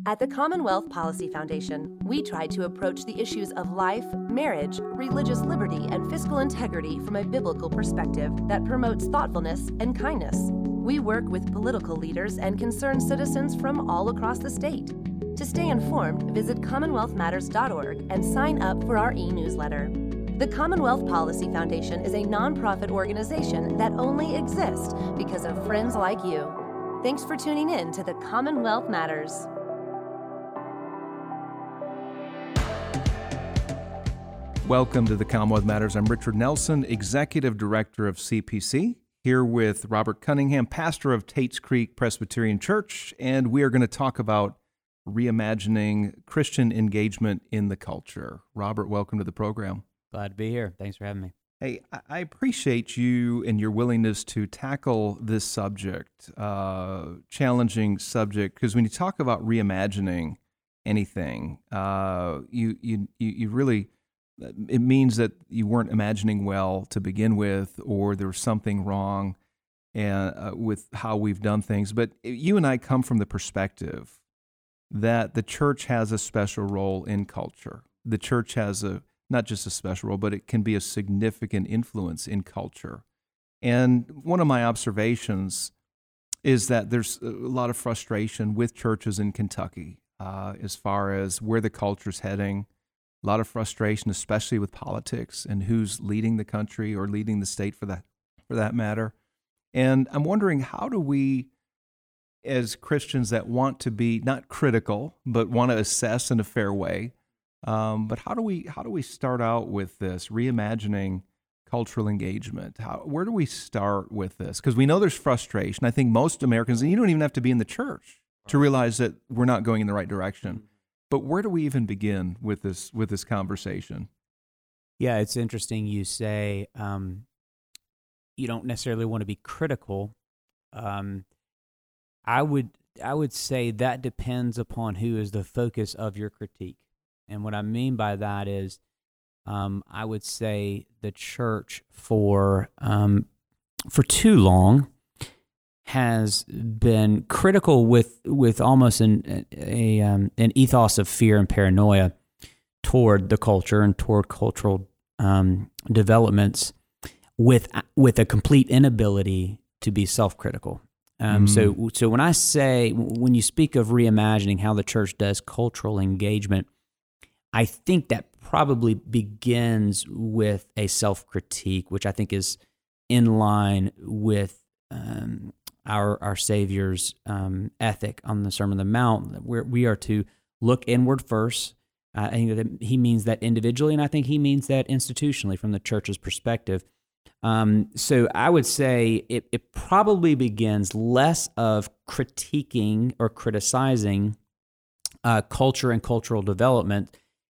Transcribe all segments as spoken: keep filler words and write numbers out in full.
At the Commonwealth Policy Foundation, we try to approach the issues of life, marriage, religious liberty, and fiscal integrity from a biblical perspective that promotes thoughtfulness and kindness. We work with political leaders and concerned citizens from all across the state. To stay informed, visit commonwealth matters dot org and sign up for our e-newsletter. The Commonwealth Policy Foundation is a nonprofit organization that only exists because of friends like you. Thanks for tuning in to the Commonwealth Matters. Welcome to the Commonwealth Matters. I'm Richard Nelson, Executive Director of C P C, here with Robert Cunningham, pastor of Tates Creek Presbyterian Church, and we are going to talk about reimagining Christian engagement in the culture. Robert, welcome to the program. Glad to be here. Thanks for having me. Hey, I appreciate you and your willingness to tackle this subject, uh, challenging subject, because when you talk about reimagining anything, uh, you, you, you really... it means that you weren't imagining well to begin with, or there was something wrong and, uh, with how we've done things. But you and I come from the perspective that the church has a special role in culture. The church has a not just a special role, but it can be a significant influence in culture. And one of my observations is that there's a lot of frustration with churches in Kentucky uh, as far as where the culture's heading. A lot of frustration, especially with politics and who's leading the country or leading the state for that for that matter. And I'm wondering, how do we, as Christians that want to be not critical but want to assess in a fair way, um, but how do we how do we start out with this reimagining cultural engagement? How, where do we start with this? Because we know there's frustration. I think most Americans, and you don't even have to be in the church to realize that we're not going in the right direction. But where do we even begin with this with this conversation? Yeah, it's interesting you say um, you don't necessarily want to be critical. Um, I would I would say that depends upon who is the focus of your critique. And what I mean by that is um, I would say the church for um, for too long has been critical with with almost an a um, an ethos of fear and paranoia toward the culture and toward cultural um, developments, with with a complete inability to be self-critical. Um, mm. So so when I say when you speak of reimagining how the church does cultural engagement, I think that probably begins with a self-critique, which I think is in line with Um, Our our Savior's um, ethic on the Sermon on the Mount, where we are to look inward first. Uh, I think that he means that individually, and I think he means that institutionally from the church's perspective. Um, so I would say it, it probably begins less of critiquing or criticizing uh, culture and cultural development,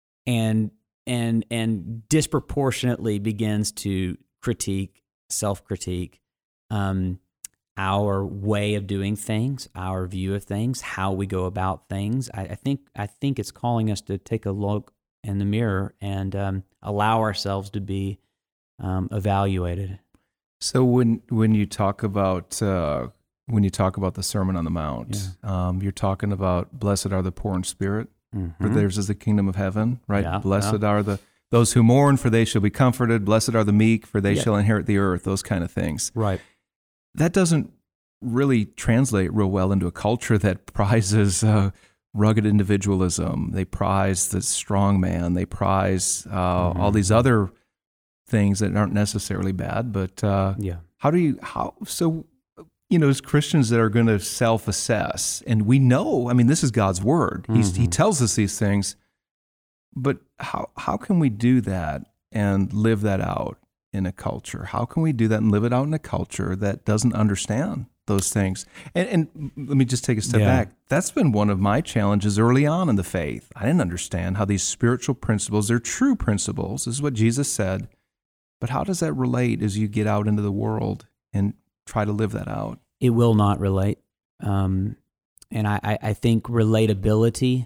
and and and disproportionately begins to critique, self-critique, um, our way of doing things, our view of things, how we go about things. I, I think I think it's calling us to take a look in the mirror and um, allow ourselves to be um, evaluated. So when when you talk about uh, when you talk about the Sermon on the Mount, yeah. um, you're talking about blessed are the poor in spirit, mm-hmm. for theirs is the kingdom of heaven, right? Yeah, blessed yeah. are the those who mourn, for they shall be comforted. Blessed are the meek, for they yeah. shall inherit the earth. Those kind of things, right? That doesn't really translate real well into a culture that prizes uh, rugged individualism. They prize the strong man. They prize uh, mm-hmm. all these other things that aren't necessarily bad. But uh, yeah, how do you how so? You know, as Christians that are going to self-assess, and we know, I mean, this is God's word. He's, mm-hmm. He tells us these things. But how how can we do that and live that out in a culture? How can we do that and live it out in a culture that doesn't understand those things? And, and let me just take a step yeah. back. That's been one of my challenges early on in the faith. I didn't understand how these spiritual principles, they're true principles. This is what Jesus said. But how does that relate as you get out into the world and try to live that out? It will not relate. Um, and I, I, I think relatability,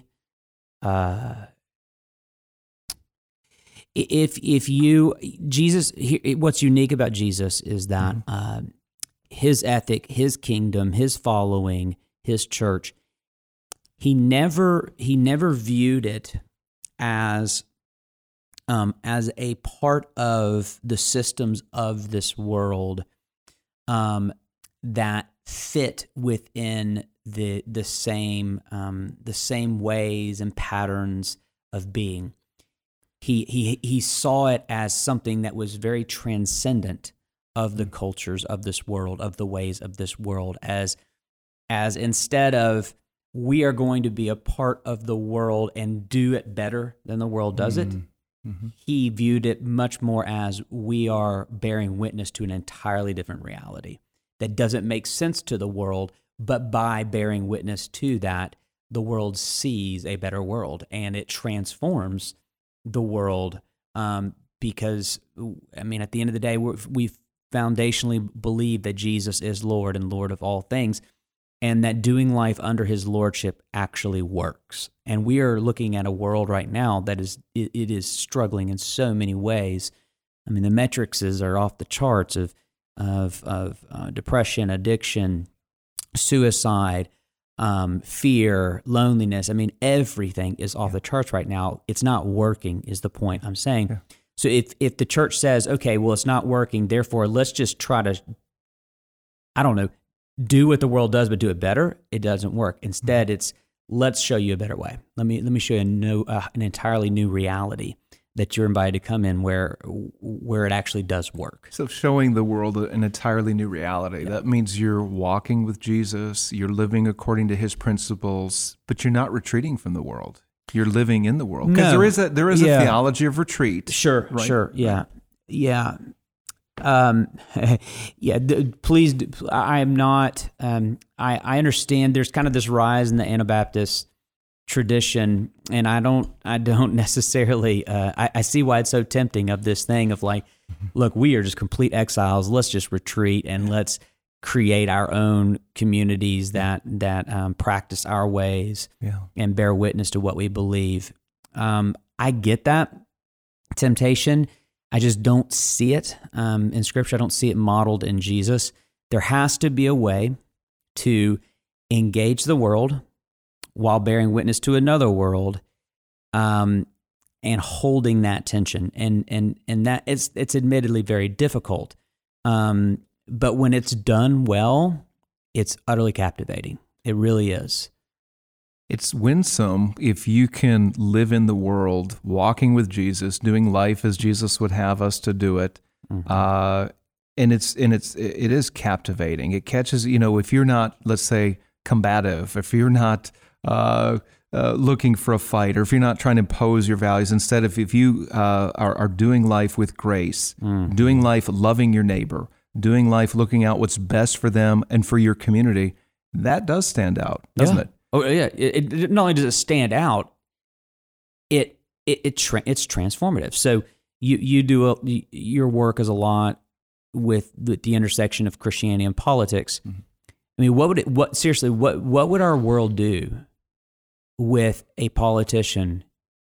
uh, If if you Jesus, what's unique about Jesus is that mm-hmm. uh, his ethic, his kingdom, his following, his church he never he never viewed it as um, as a part of the systems of this world um, that fit within the the same um, the same ways and patterns of being. He he he saw it as something that was very transcendent of the cultures of this world, of the ways of this world, as as instead of we are going to be a part of the world and do it better than the world does it, mm-hmm. he viewed it much more as we are bearing witness to an entirely different reality that doesn't make sense to the world, but by bearing witness to that, the world sees a better world and it transforms the world um, because, I mean, at the end of the day, we're, we foundationally believe that Jesus is Lord and Lord of all things, and that doing life under his lordship actually works. And we are looking at a world right now that is it, it is struggling in so many ways. I mean, the metrics are off the charts of of of uh, depression, addiction, suicide, um, fear, loneliness. I mean, everything is off the charts right now. It's not working, is the point I'm saying. Yeah. So if if the church says, okay, well, it's not working, therefore let's just try to, I don't know, do what the world does, but do it better, it doesn't work. Instead, it's let's show you a better way. Let me let me show you a new, uh, an entirely new reality that you're invited to come in where where it actually does work. So showing the world an entirely new reality. Yeah. That means you're walking with Jesus, you're living according to his principles, but you're not retreating from the world. You're living in the world. Because no. there is a there is yeah. a theology of retreat. Sure, right? sure, yeah. Yeah. Um, yeah, please, I am not, um, I, I understand there's kind of this rise in the Anabaptist tradition, and I don't, I don't necessarily, uh, I, I see why it's so tempting of this thing of like, look, we are just complete exiles. Let's just retreat and let's create our own communities that, that, um, practice our ways yeah. and bear witness to what we believe. Um, I get that temptation. I just don't see it um, in Scripture. I don't see it modeled in Jesus. There has to be a way to engage the world while bearing witness to another world, um, and holding that tension. And and and that it's it's admittedly very difficult, um, but when it's done well, it's utterly captivating. It really is. It's winsome if you can live in the world, walking with Jesus, doing life as Jesus would have us to do it, mm-hmm. uh, and it's and it's it is captivating. It catches, you know, if you're not, let's say, combative, if you're not uh, uh, looking for a fight, or if you're not trying to impose your values, instead of if you uh, are, are doing life with grace, mm-hmm. doing life loving your neighbor, doing life looking out what's best for them and for your community, that does stand out, doesn't yeah. it? Oh yeah! It, it not only does it stand out, it it, it tra- it's transformative. So you you do a, your work is a lot with the, the intersection of Christianity and politics. Mm-hmm. I mean, what would it? What seriously? What what would our world do with a politician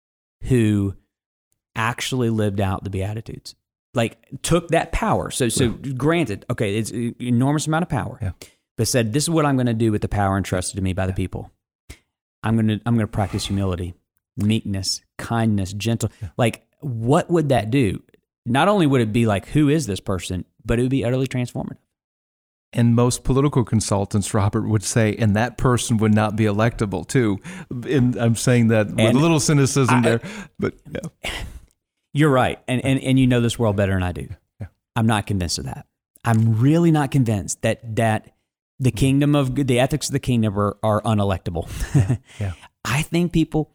who actually lived out the Beatitudes? Like took that power. So so yeah. granted, okay, it's an enormous amount of power. Yeah. But said, this is what I'm going to do with the power entrusted to me by the people. I'm going to I'm going to practice humility, meekness, kindness, gentle. Yeah. Like, what would that do? Not only would it be like, who is this person, but it would be utterly transformative. And most political consultants, Robert, would say, and that person would not be electable too. And I'm saying that with and a little cynicism I, there, but yeah. You're right, and, and and you know this world better than I do. Yeah. I'm not convinced of that. I'm really not convinced that that. The kingdom of the ethics of the kingdom are, are unelectable. yeah. I think people,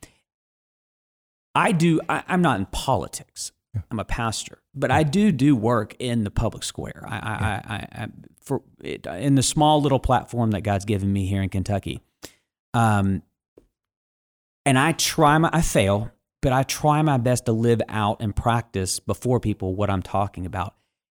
I do, I, I'm not in politics. Yeah. I'm a pastor, but yeah. I do do work in the public square. I, I, yeah. I, I, I for it, in the small little platform that God's given me here in Kentucky. Um, and I try my, I fail, but I try my best to live out and practice before people what I'm talking about.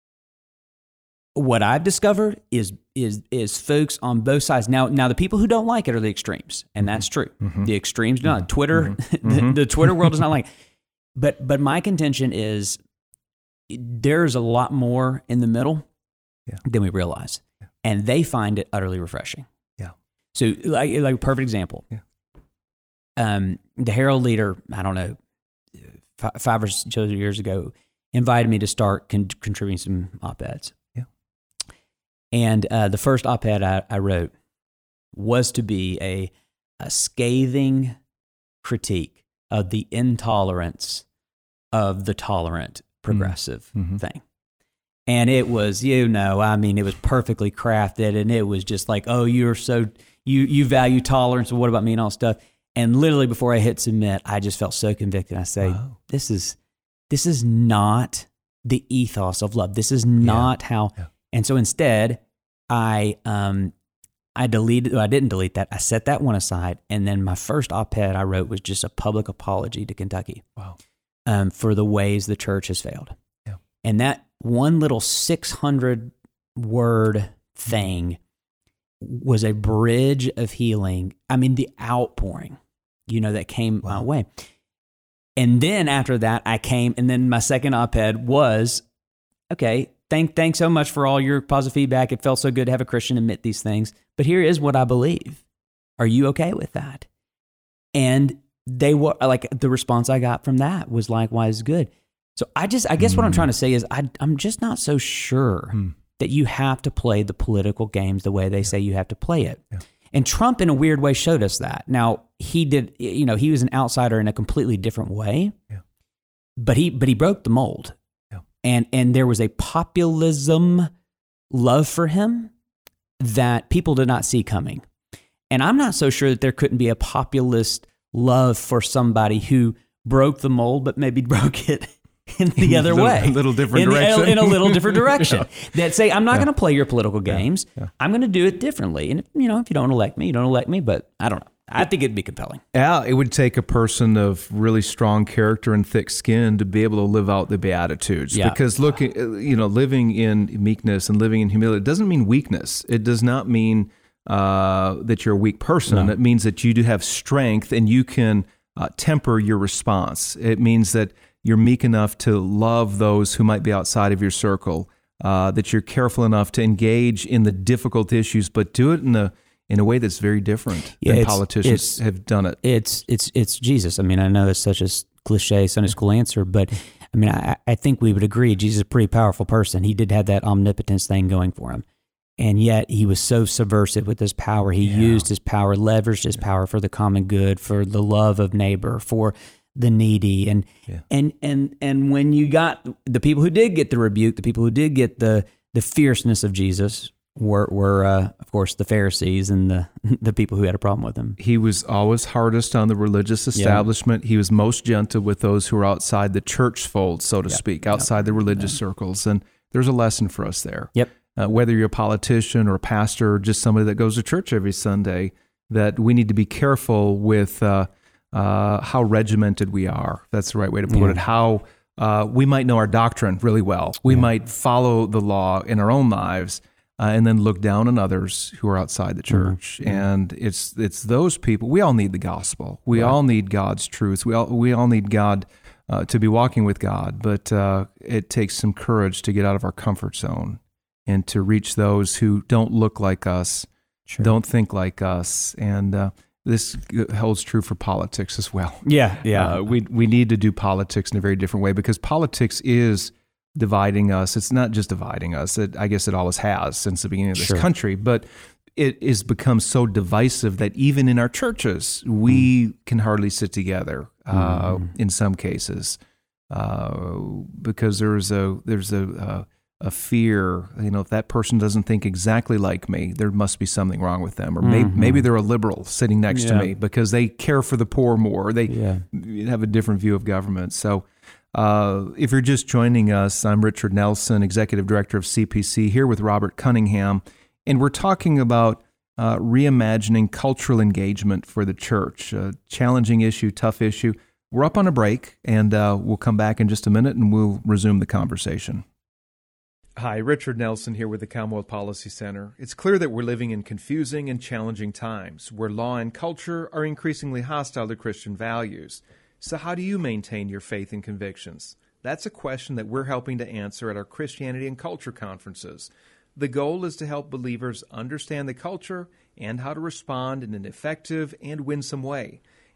What I've discovered is is is folks on both sides. Now, now the people who don't like it are the extremes, and that's true. Mm-hmm. The extremes do not. Twitter, mm-hmm. the, the Twitter world does not like it. But but my contention is there's a lot more in the middle yeah. than we realize, yeah. and they find it utterly refreshing. Yeah. So like like a perfect example. Yeah. um, the Herald Leader, I don't know, f- five or so years ago, invited me to start con- contributing some op-eds. Yeah. And uh, the first op-ed I, I wrote was to be a, a scathing critique of the intolerance of the tolerant progressive mm-hmm. thing. And it was, you know, I mean, it was perfectly crafted, and it was just like, oh, you're so, you you value tolerance, and what about me and all stuff. And literally before I hit submit, I just felt so convicted. I say, wow. this is, this is not the ethos of love. This is not yeah. how, yeah. and so instead, I, um, I deleted, I didn't delete that. I set that one aside. And then my first op-ed I wrote was just a public apology to Kentucky. Wow. Um, for the ways the church has failed. Yeah. And that one little six hundred word thing was a bridge of healing. I mean, the outpouring, you know, that came wow. my way. And then after that, I came, and then my second op-ed was, okay, thank, thanks so much for all your positive feedback. It felt so good to have a Christian admit these things, but here is what I believe. Are you okay with that? And they were like, the response I got from that was likewise good. So I just, I guess mm. what I'm trying to say is I, I'm just not so sure mm. that you have to play the political games the way they yeah. say you have to play it. Yeah. And Trump in a weird way showed us that. Now he did, you know, he was an outsider in a completely different way, yeah. but he, but he broke the mold. Yeah. And, and there was a populism love for him that people did not see coming. And I'm not so sure that there couldn't be a populist love for somebody who broke the mold, but maybe broke it in the other little, way. A little different in, direction. In a little different direction. yeah. That say, I'm not yeah. going to play your political games. Yeah. Yeah. I'm going to do it differently. And, you know, if you don't elect me, you don't elect me, but I don't know. I think it'd be compelling. Yeah, it would take a person of really strong character and thick skin to be able to live out the Beatitudes. Yeah. Because look, you know, living in meekness and living in humility doesn't mean weakness. It does not mean uh, that you're a weak person. No. It means that you do have strength and you can uh, temper your response. It means that you're meek enough to love those who might be outside of your circle, uh, that you're careful enough to engage in the difficult issues, but do it in a in a way that's very different yeah, than it's, politicians it's, have done it. It's it's it's Jesus. I mean, I know it's such a cliche Sunday school answer, but I mean, I, I think we would agree Jesus is a pretty powerful person. He did have that omnipotence thing going for him. And yet he was so subversive with his power. He yeah. used his power, leveraged his yeah. power for the common good, for the love of neighbor, for the needy. And yeah. and and and when you got the people who did get the rebuke, the people who did get the the fierceness of Jesus were were uh, of course the Pharisees and the the people who had a problem with him. He was always hardest on the religious establishment. Yeah. He was most gentle with those who were outside the church fold, so to yeah. speak, outside yeah. the religious yeah. circles. And there's a lesson for us there. Yep. Uh, whether you're a politician or a pastor or just somebody that goes to church every Sunday, that we need to be careful with uh, uh, how regimented we are. That's the right way to put yeah. it. How uh, we might know our doctrine really well. We yeah. might follow the law in our own lives uh, and then look down on others who are outside the church. Mm-hmm. And it's it's those people. We all need the gospel. We right. all need God's truth. We all we all need God uh, to be walking with God. But uh, it takes some courage to get out of our comfort zone and to reach those who don't look like us, sure. don't think like us. And uh, this holds true for politics as well. Yeah, yeah. Uh, we we need to do politics in a very different way because politics is dividing us. It's not just dividing us. It, I guess it always has since the beginning of this sure. country, but it has become so divisive that even in our churches, we mm. can hardly sit together uh, mm. in some cases uh, because there's a there's a... Uh, a fear, you know, if that person doesn't think exactly like me, there must be something wrong with them. Or maybe, mm-hmm. maybe they're a liberal sitting next yeah. to me because they care for the poor more. They yeah. have a different view of government. So uh, if you're just joining us, I'm Richard Nelson, Executive Director of C P C, here with Robert Cunningham, and we're talking about uh, reimagining cultural engagement for the church. A challenging issue, tough issue. We're up on a break, and uh, we'll come back in just a minute, and we'll resume the conversation. Hi, Richard Nelson here with the Commonwealth Policy Center. It's clear that we're living in confusing and challenging times where law and culture are increasingly hostile to Christian values. So how do you maintain your faith and convictions? That's a question that we're helping to answer at our Christianity and Culture conferences. The goal is to help believers understand the culture and how to respond in an effective and winsome way.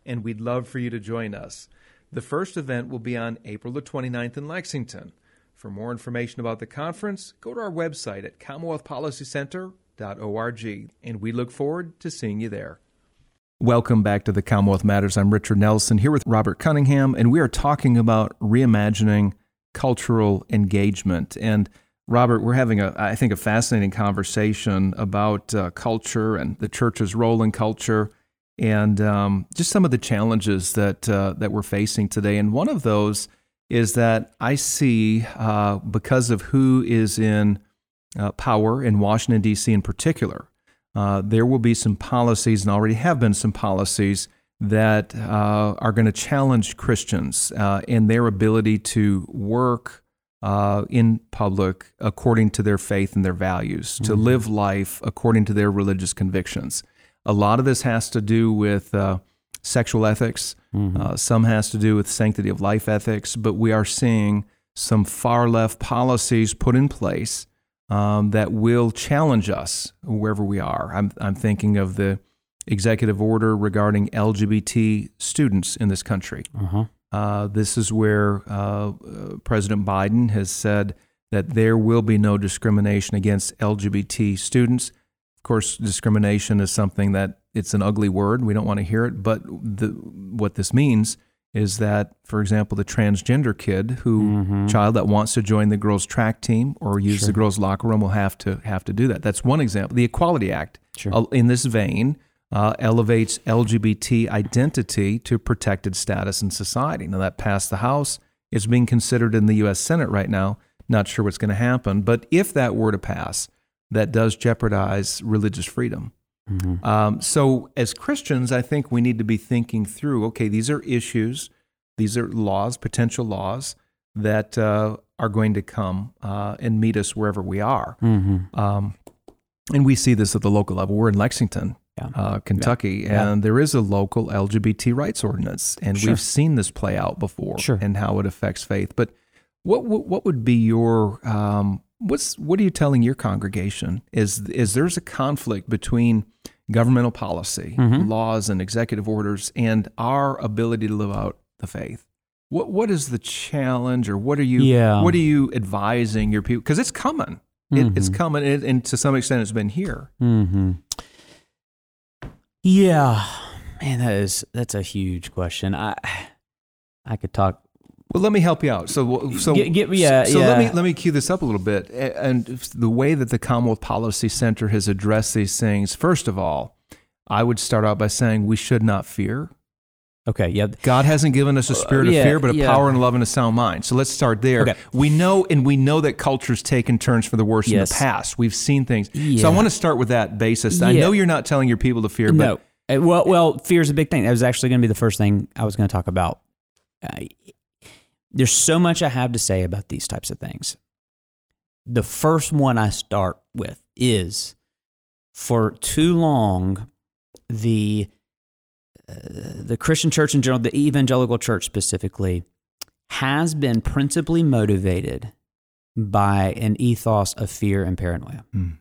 and we'd love for you to join us. The first event will be on April the twenty-ninth in Lexington. For more information about the conference, go to our website at commonwealth policy center dot org, and we look forward to seeing you there. Welcome back to the Commonwealth Matters. I'm Richard Nelson here with Robert Cunningham, and we are talking about reimagining cultural engagement. And Robert, we're having, a, I think, a fascinating conversation about uh, culture and the church's role in culture, and um, just some of the challenges that uh, that we're facing today. And one of those is that I see, uh, because of who is in uh, power in Washington, D C in particular, uh, there will be some policies, and already have been some policies, that uh, are going to challenge Christians uh, in their ability to work uh, in public according to their faith and their values, mm-hmm. to live life according to their religious convictions. A lot of this has to do with uh, sexual ethics. Mm-hmm. Uh, some has to do with sanctity of life ethics, but we are seeing some far left policies put in place um, that will challenge us wherever we are. I'm, I'm thinking of the executive order regarding L G B T students in this country. Uh-huh. Uh, this is where uh, President Biden has said that there will be no discrimination against L G B T students. Of course, discrimination is something that it's an ugly word. We don't want to hear it. But the, what this means is that, for example, the transgender kid who mm-hmm. child that wants to join the girls' track team or use sure. the girls' locker room will have to have to do that. That's one example. The Equality Act, sure. in this vein, uh, elevates L G B T identity to protected status in society. Now, that passed the House. It's being considered in the U S Senate right now. Not sure what's going to happen. But if that were to pass, that does jeopardize religious freedom. Mm-hmm. Um, so as Christians, I think we need to be thinking through, okay, these are issues, these are laws, potential laws that uh, are going to come uh, and meet us wherever we are. Mm-hmm. Um, and we see this at the local level. We're in Lexington, yeah. uh, Kentucky, yeah. and yeah. there is a local L G B T rights ordinance, and sure. we've seen this play out before sure. and how it affects faith. But what what, what would be your um, What's what are you telling your congregation? Is is there's a conflict between governmental policy, mm-hmm. laws, and executive orders, and our ability to live out the faith? What what is the challenge, or what are you yeah. what are you advising your people? Because it's coming, mm-hmm. it, it's coming, and, and to some extent, it's been here. Mm-hmm. Yeah, man, that is that's a huge question. I I could talk. Well, let me help you out. So, so, get, get, yeah, so yeah. let me let me cue this up a little bit. And the way that the Commonwealth Policy Center has addressed these things, first of all, I would start out by saying we should not fear. Okay. Yeah. God hasn't given us a spirit uh, yeah, of fear, but a yeah. power and love and a sound mind. So let's start there. Okay. We know, and we know that culture's taken turns for the worse yes. in the past. We've seen things. Yeah. So I want to start with that basis. Yeah. I know you're not telling your people to fear, but no. Well, well, fear is a big thing. That was actually going to be the first thing I was going to talk about. Uh, There's so much I have to say about these types of things. The first one I start with is, for too long, the uh, the Christian church in general, the evangelical church specifically, has been principally motivated by an ethos of fear and paranoia. Mm.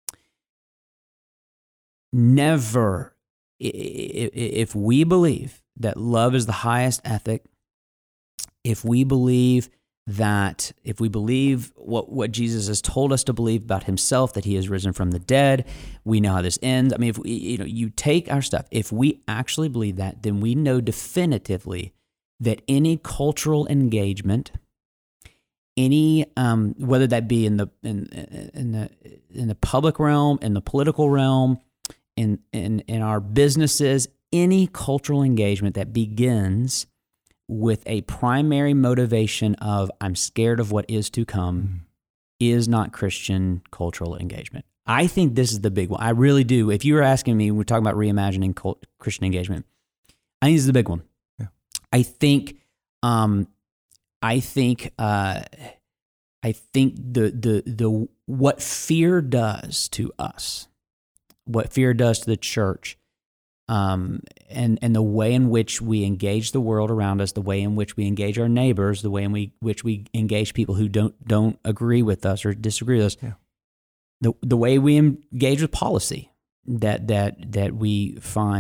Never, if we believe that love is the highest ethic, if we believe that, if we believe what, what Jesus has told us to believe about himself, that he is risen from the dead, we know how this ends. I mean, if we, you know, you take our stuff, if we actually believe that, then we know definitively that any cultural engagement, any, um, whether that be in the, in, in the, in the public realm, in the political realm, in, in, in our businesses, any cultural engagement that begins with a primary motivation of I'm scared of what is to come mm. is not Christian cultural engagement. I think this is the big one. I really do. If you were asking me, we're talking about reimagining cult, Christian engagement, I think this is the big one. Yeah. I think, um, I think, uh, I think the the the what fear does to us, what fear does to the church, Um, and, and the way in which we engage the world around us, the way in which we engage our neighbors, the way in we, which we engage people who don't don't agree with us or disagree with us, yeah. the the way we engage with policy that that that we find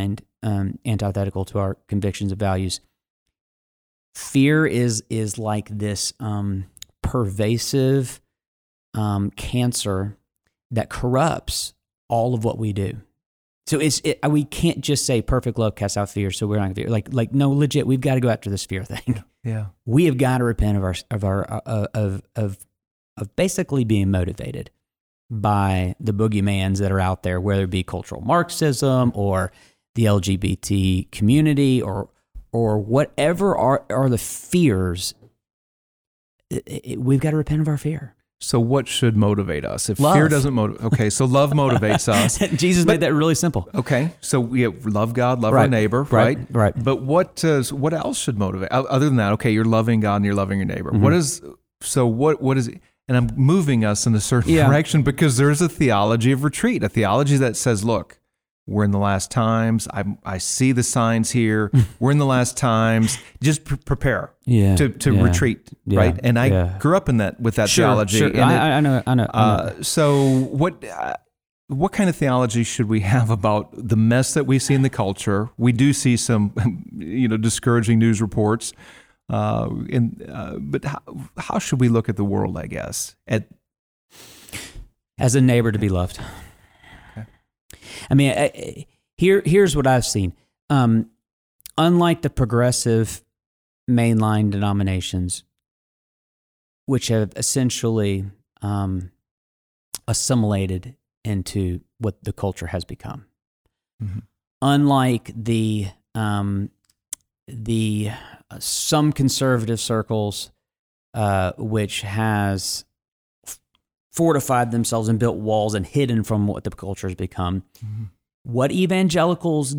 um, antithetical to our convictions and values. Fear is is like this um, pervasive um, cancer that corrupts all of what we do. So it's it, we can't just say perfect love casts out fear. So we're not gonna fear. Like like no, legit. We've got to go after this fear thing. Yeah, we have got to repent of our of our uh, of of of basically being motivated by the boogeymans that are out there, whether it be cultural Marxism or the L G B T community or or whatever are are the fears. It, it, we've got to repent of our fear. So what should motivate us? If love. fear doesn't motivate, okay, so love motivates us. Jesus but, made that really simple. Okay, so we have love God, love right. our neighbor, right? Right, right. But what uh, what else should motivate? Other than that, okay, you're loving God and you're loving your neighbor. Mm-hmm. What is so? What what is? And I'm moving us in a certain yeah. direction because there's a theology of retreat, a theology that says, look, we're in the last times. I I see the signs here. We're in the last times. Just pre- prepare yeah. to to yeah. retreat, yeah. right? And I yeah. grew up in that with that sure, theology. Sure. And I, it, I know. I know. I know. Uh, so what? Uh, what kind of theology should we have about the mess that we see in the culture? We do see some, you know, discouraging news reports. Uh, and uh, but how, how should we look at the world? I guess at as a neighbor to be loved. Okay. I mean, I, I, here here's what I've seen. Um, unlike the progressive mainline denominations, which have essentially um, assimilated into what the culture has become, mm-hmm. unlike the um, the uh, some conservative circles, uh, which has fortified themselves and built walls and hidden from what the culture has become. Mm-hmm. What evangelicals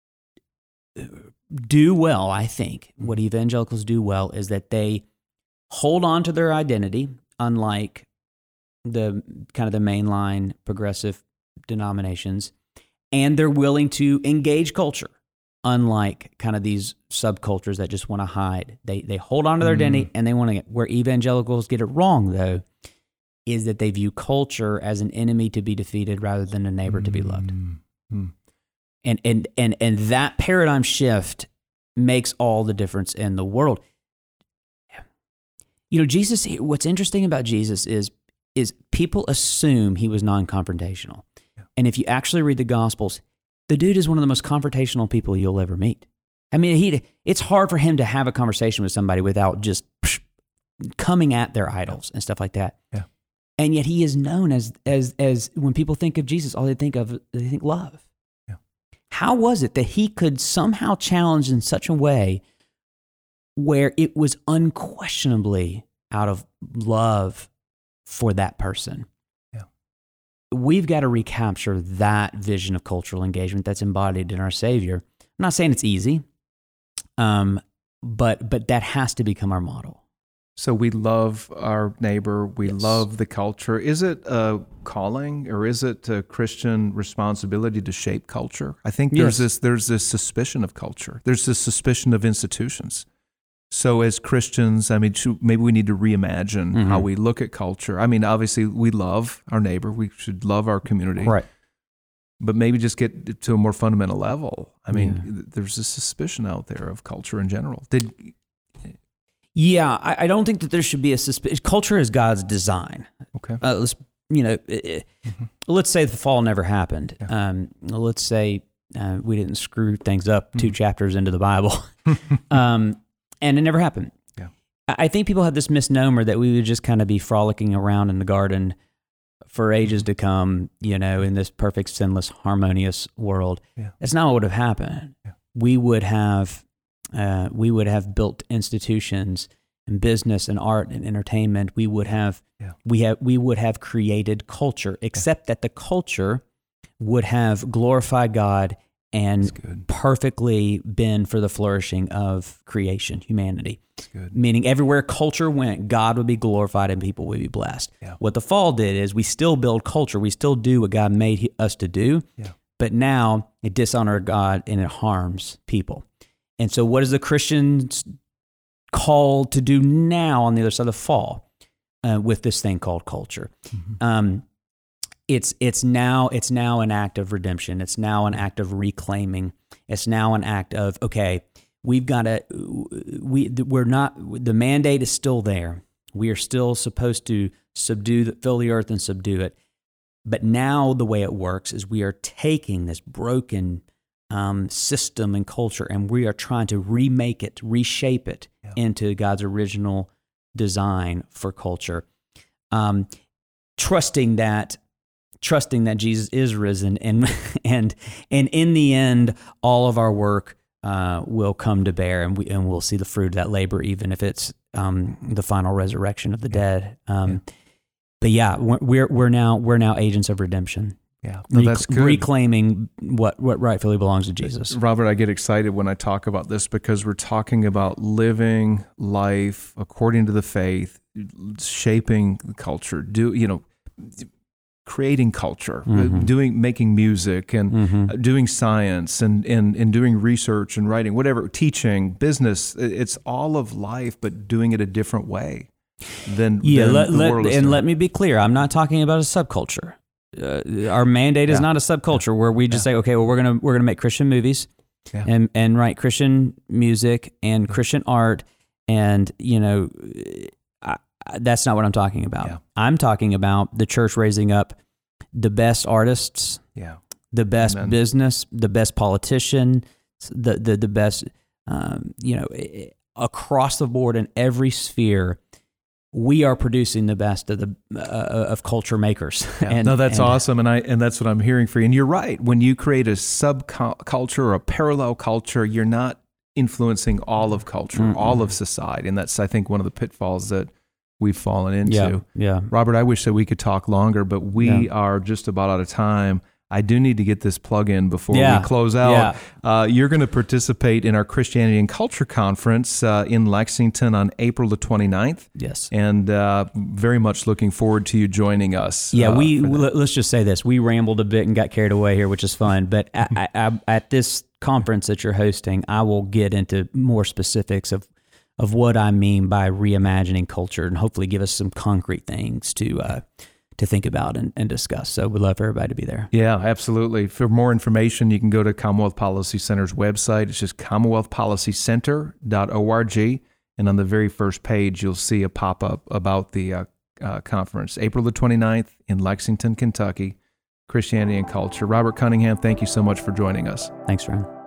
do well, I think, mm-hmm. what evangelicals do well is that they hold on to their identity, unlike the kind of the mainline progressive denominations, and they're willing to engage culture, unlike kind of these subcultures that just want to hide. They they hold on to their mm. identity and they want to get, where evangelicals get it wrong, though, is that they view culture as an enemy to be defeated rather than a neighbor mm. to be loved. Mm. And, and, and, and that paradigm shift makes all the difference in the world. You know, Jesus, what's interesting about Jesus is, is people assume he was non-confrontational. Yeah. And if you actually read the Gospels, the dude is one of the most confrontational people you'll ever meet. I mean, he it's hard for him to have a conversation with somebody without just psh, coming at their idols and stuff like that. Yeah. And yet he is known as as as when people think of Jesus, all they think of they think love. Yeah. How was it that he could somehow challenge in such a way where it was unquestionably out of love for that person? Yeah. We've got to recapture that vision of cultural engagement that's embodied in our Savior. I'm not saying it's easy, um, but but that has to become our model. So we love our neighbor. We yes. love the culture. Is it a calling or is it a Christian responsibility to shape culture? I think there's yes. this there's this suspicion of culture. There's this suspicion of institutions. So as Christians, I mean, should, maybe we need to reimagine mm-hmm. how we look at culture. I mean, obviously, we love our neighbor. We should love our community. Right. But maybe just get to a more fundamental level. I mean, yeah. there's a suspicion out there of culture in general. Did Yeah, I, I don't think that there should be a suspicion. Culture is God's design. Okay. Uh, let's, you know, mm-hmm. let's say the fall never happened. Yeah. Um, let's say uh, we didn't screw things up mm-hmm. two chapters into the Bible. um And it never happened. Yeah. I think people have this misnomer that we would just kind of be frolicking around in the garden for ages to come, you know, in this perfect, sinless, harmonious world. Yeah. That's not what would have happened. Yeah. We would have, uh, we would have built institutions and business and art and entertainment. We would have, yeah. we have, we would have created culture, except yeah. that the culture would have glorified God and perfectly been for the flourishing of creation, humanity. Meaning everywhere culture went, God would be glorified and people would be blessed. Yeah. What the fall did is we still build culture. We still do what God made us to do, yeah. but now it dishonored God and it harms people. And so what is the Christians called to do now on the other side of the fall uh, with this thing called culture? Mm-hmm. Um, It's it's now it's now an act of redemption. It's now an act of reclaiming. It's now an act of, okay, we've got to, we, we're not, the mandate is still there. We are still supposed to subdue, the, fill the earth and subdue it. But now the way it works is we are taking this broken um, system and culture, and we are trying to remake it, reshape it yeah. into God's original design for culture. Um, trusting that, trusting that Jesus is risen, and and and in the end, all of our work uh, will come to bear, and we and we'll see the fruit of that labor, even if it's um, the final resurrection of the yeah. dead. Um, yeah. But yeah, we're we're now we're now agents of redemption. Yeah, no, Rec- that's good. Reclaiming what what rightfully belongs to Jesus. Robert, I get excited when I talk about this because we're talking about living life according to the faith, shaping the culture, do you know, creating culture, mm-hmm. doing making music and mm-hmm. doing science and, and and doing research and writing, whatever, teaching, business. It's all of life, but doing it a different way. Then yeah, then let, the let, world is and doing. let me be clear. I'm not talking about a subculture. Uh, our mandate is yeah. not a subculture where we just yeah. say, okay, well, we're gonna we're gonna make Christian movies yeah. and and write Christian music and Christian art, and you know, I, that's not what I'm talking about. Yeah. I'm talking about the church raising up the best artists, yeah, the best Amen. business, the best politician, the the the best, um, you know, across the board in every sphere. We are producing the best of the uh, of culture makers. Yeah. and, no, that's and, awesome, and I and that's what I'm hearing for you. And you're right. When you create a subculture or a parallel culture, you're not influencing all of culture, mm-hmm. all of society, and that's I think one of the pitfalls that we've fallen into. Yeah. yeah. Robert, I wish that we could talk longer, but we yeah. are just about out of time. I do need to get this plug in before yeah. we close out. Yeah. Uh, you're going to participate in our Christianity and Culture Conference uh, in Lexington on April the twenty-ninth. Yes. And uh, very much looking forward to you joining us. Yeah, uh, we let's just say this. We rambled a bit and got carried away here, which is fun. But I, I, I, at this conference that you're hosting, I will get into more specifics of of what I mean by reimagining culture, and hopefully give us some concrete things to uh, to think about and, and discuss. So we'd love for everybody to be there. Yeah, absolutely. For more information, you can go to Commonwealth Policy Center's website. It's just commonwealth policy center dot org. And on the very first page, you'll see a pop-up about the uh, uh, conference. April the twenty-ninth in Lexington, Kentucky, Christianity and Culture. Robert Cunningham, thank you so much for joining us. Thanks, Ron.